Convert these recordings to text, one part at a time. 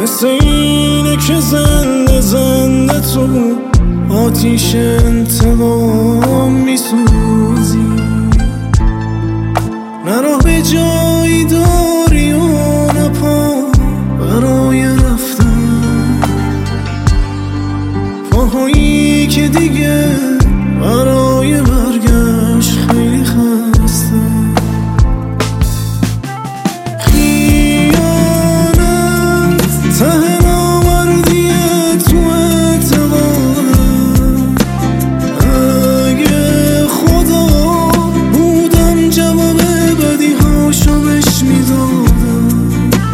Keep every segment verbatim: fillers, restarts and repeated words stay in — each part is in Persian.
مثل اینه که زنده زنده تو آتیش انتقام میسوزی. نه راه به جایی داری و نه پا برای رفتن، پاهایی که دیگه برای برگشت خیلی خسته. خیانت ته نامردیه تو اعتقادم، اگه خدا بودم جواب بدی هاشو بهش میدادم.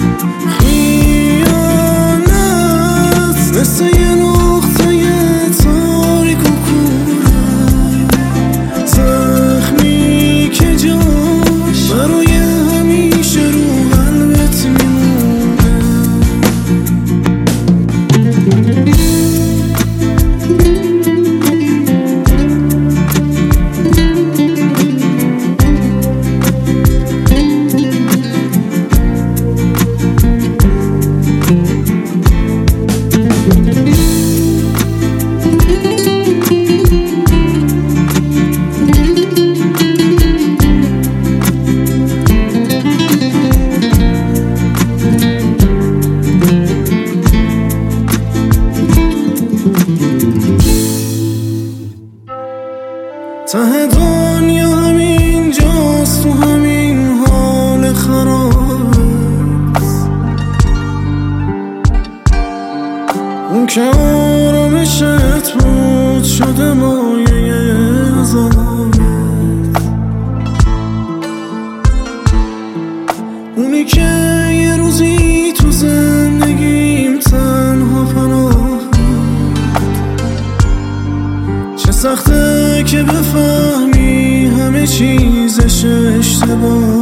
خیانت مثل یه نقطه تاریک و کوره، زخمی که جاش برای همیشه رو قلبت میمونه. ته دنیا همین جاست، تو همین حال خرابست. اون که آرامشت بود شده مایه عذابت. اونی که یه روزی تو زندگیم تنها پناه بود. چه سخته که بفهمی همه چیزش اشتباه.